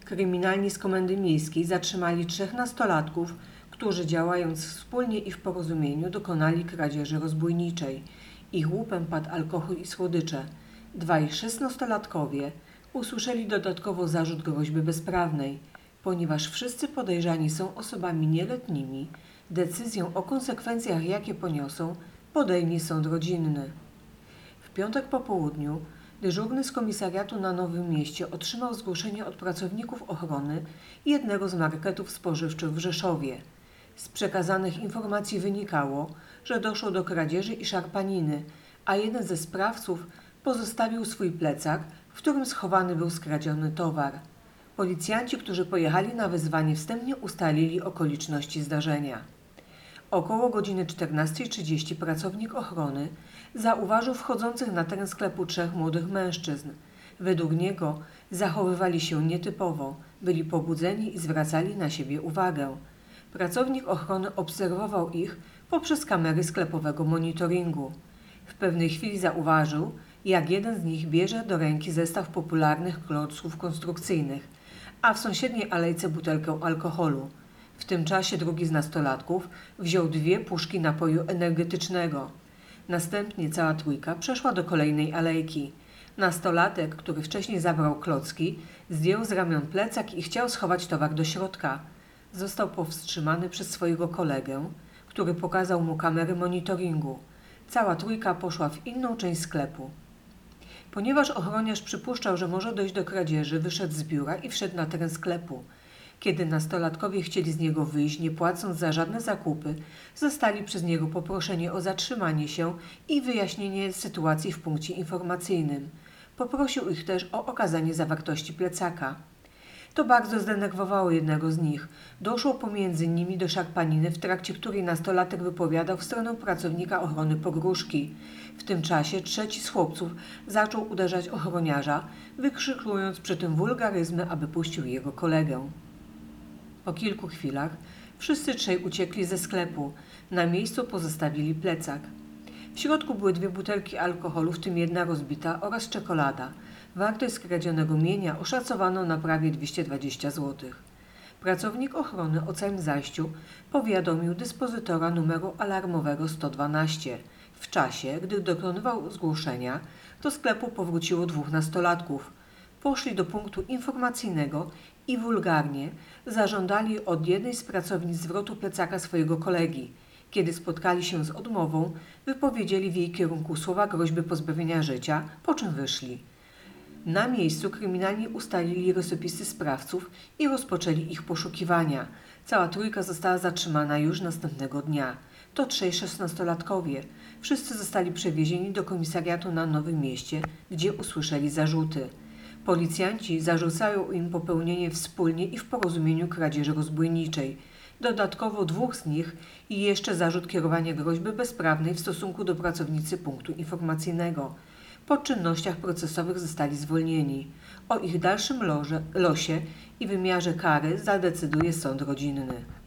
Kryminalni z Komendy Miejskiej zatrzymali 3 nastolatków, którzy działając wspólnie i w porozumieniu dokonali kradzieży rozbójniczej. Ich łupem padł alkohol i słodycze. 2 szesnastolatkowie usłyszeli dodatkowo zarzut groźby bezprawnej. Ponieważ wszyscy podejrzani są osobami nieletnimi, decyzję o konsekwencjach, jakie poniosą, podejmie sąd rodzinny. W piątek po południu dyżurny z komisariatu na Nowym Mieście otrzymał zgłoszenie od pracowników ochrony jednego z marketów spożywczych w Rzeszowie. Z przekazanych informacji wynikało, że doszło do kradzieży i szarpaniny, a jeden ze sprawców pozostawił swój plecak, w którym schowany był skradziony towar. Policjanci, którzy pojechali na wezwanie, wstępnie ustalili okoliczności zdarzenia. Około godziny 14:30 pracownik ochrony zauważył wchodzących na teren sklepu 3 młodych mężczyzn. Według niego zachowywali się nietypowo, byli pobudzeni i zwracali na siebie uwagę. Pracownik ochrony obserwował ich poprzez kamery sklepowego monitoringu. W pewnej chwili zauważył, jak jeden z nich bierze do ręki zestaw popularnych klocków konstrukcyjnych, a w sąsiedniej alejce butelkę alkoholu. W tym czasie drugi z nastolatków wziął 2 puszki napoju energetycznego. Następnie cała trójka przeszła do kolejnej alejki. Nastolatek, który wcześniej zabrał klocki, zdjął z ramion plecak i chciał schować towar do środka. Został powstrzymany przez swojego kolegę, który pokazał mu kamery monitoringu. Cała trójka poszła w inną część sklepu. Ponieważ ochroniarz przypuszczał, że może dojść do kradzieży, wyszedł z biura i wszedł na teren sklepu. Kiedy nastolatkowie chcieli z niego wyjść, nie płacąc za żadne zakupy, zostali przez niego poproszeni o zatrzymanie się i wyjaśnienie sytuacji w punkcie informacyjnym. Poprosił ich też o okazanie zawartości plecaka. To bardzo zdenerwowało jednego z nich. Doszło pomiędzy nimi do szarpaniny, w trakcie której nastolatek wypowiadał w stronę pracownika ochrony pogróżki. W tym czasie trzeci z chłopców zaczął uderzać ochroniarza, wykrzykując przy tym wulgaryzmy, aby puścił jego kolegę. Po kilku chwilach wszyscy 3 uciekli ze sklepu. Na miejscu pozostawili plecak. W środku były 2 butelki alkoholu, w tym 1 rozbita, oraz czekolada. Wartość skradzionego mienia oszacowano na prawie 220 zł. Pracownik ochrony o całym zajściu powiadomił dyspozytora numeru alarmowego 112. W czasie, gdy dokonywał zgłoszenia, do sklepu powróciło 2 nastolatków. Poszli do punktu informacyjnego i wulgarnie zażądali od jednej z pracownic zwrotu plecaka swojego kolegi. Kiedy spotkali się z odmową, wypowiedzieli w jej kierunku słowa groźby pozbawienia życia, po czym wyszli. Na miejscu kryminalni ustalili rysopisy sprawców i rozpoczęli ich poszukiwania. Cała trójka została zatrzymana już następnego dnia. To 3 szesnastolatkowie. Wszyscy zostali przewiezieni do komisariatu na Nowym Mieście, gdzie usłyszeli zarzuty. Policjanci zarzucają im popełnienie wspólnie i w porozumieniu kradzieży rozbójniczej. Dodatkowo 2 z nich i jeszcze zarzut kierowania groźby bezprawnej w stosunku do pracownicy punktu informacyjnego. Po czynnościach procesowych zostali zwolnieni. O ich dalszym losie i wymiarze kary zadecyduje sąd rodzinny.